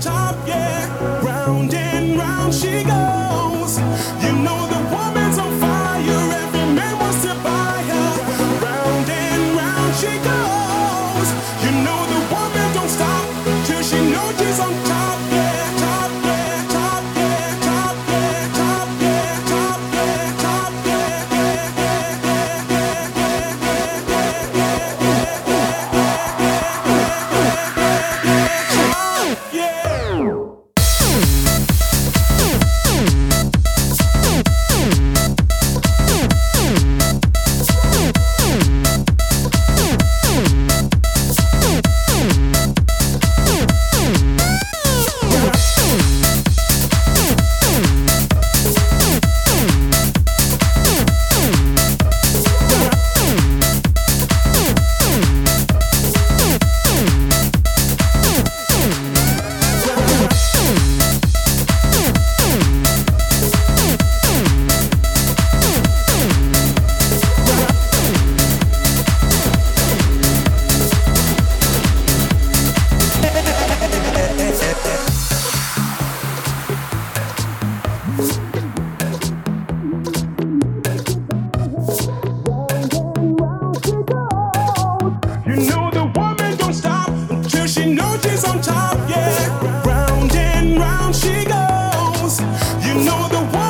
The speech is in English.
top, yeah. Round and round she goes. You know the woman's on fire. Every man wants to buy her. Round and round she goes. You know the woman don't stop till she knows she's on top, yeah. Top, yeah. Top, yeah. Top, yeah. Top, yeah. Top, yeah. Top, yeah. Yeah. You know the woman don't stop until she knows she's on top, yeah. Round and round she goes. You know the woman